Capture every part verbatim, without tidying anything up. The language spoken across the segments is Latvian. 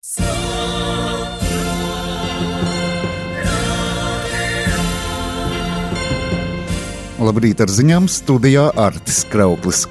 Labrīt ar ziņām, studijā Artis Krauklis.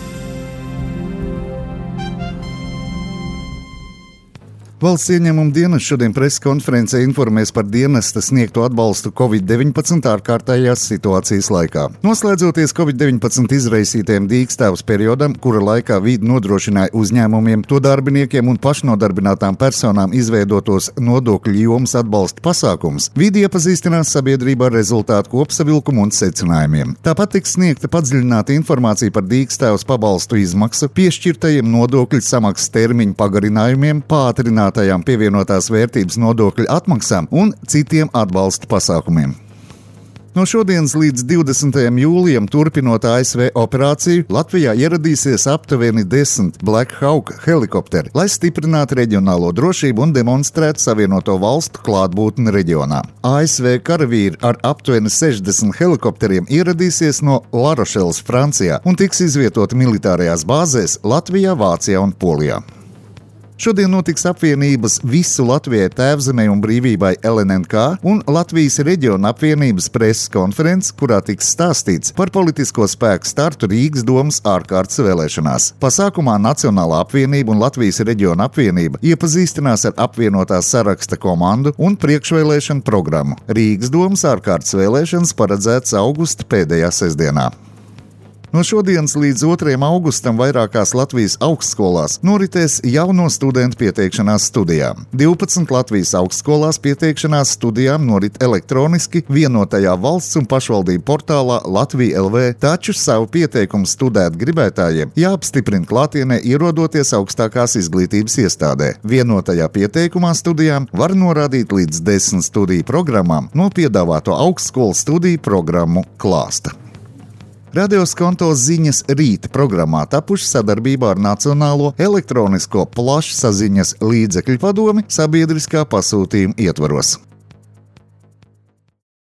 Valsts ieņēmuma dienas šodien preses konferencē informēs par dienesta sniegto atbalstu covid deviņpadsmit ārkārtējās situācijas laikā. Noslēdzoties covid deviņpadsmit izraisītajam dīkstāvus periodam, kura laikā vīdi nodrošināja uzņēmumiem, to darbiniekiem un pašnodarbinātām personām izveidotos nodokļu jomas atbalsta pasākums, vīdi iepazīstinās sabiedrībā ar rezultātu kopsavilkumu un secinājumiem. Tāpat tiks sniegta padziļināta informācija par dīkstāvus pabalstu izmaksu, piešķirtajiem nodokļu samaksas termiņu pagarinājumiem, pātrināt pievienotās vērtības nodokļu atmaksām un citiem atbalsta pasākumiem. No šodienas līdz divdesmitajam jūlijam turpinot A S V operāciju, Latvijā ieradīsies aptuveni desmit Black Hawk helikopteri, lai stiprinātu reģionālo drošību un demonstrētu Savienoto Valstu klātbūtni reģionā. A S V karavīri ar aptuveni sešdesmit helikopteriem ieradīsies no Larošelas, Francijā, un tiks izvietoti militārajās bāzēs Latvijā, Vācijā un Polijā. Šodien notiks apvienības Visu Latvijai Tēvzemei un brīvībai L N N K un Latvijas reģiona apvienības preses konferences, kurā tiks stāstīts par politisko spēku startu Rīgas domas ārkārtas vēlēšanās. Pasākumā Nacionālā apvienība un Latvijas reģiona apvienība iepazīstinās ar apvienotās saraksta komandu un priekšvēlēšanu programmu. Rīgas domas ārkārtas vēlēšanas paredzētas augusta pēdējā sestdienā. No šodienas līdz otrajam augustam vairākās Latvijas augstskolās noritēs jauno studentu pieteikšanās studijām. divpadsmit Latvijas augstskolās pieteikšanās studijām norit elektroniski vienotajā valsts un pašvaldību portālā Latvija L V, taču savu pieteikumu studēt gribētājiem jāapstiprina klātienē ierodoties augstākās izglītības iestādē. Vienotajā pieteikumā studijām var norādīt līdz desmit studiju programmām no piedāvāto augstskolu studiju programmu klāsta. Radio Skonto ziņas rīta programmā tapuši sadarbībā ar Nacionālo elektronisko plašsaziņas līdzekļu padomi sabiedriskā pasūtījuma ietvaros.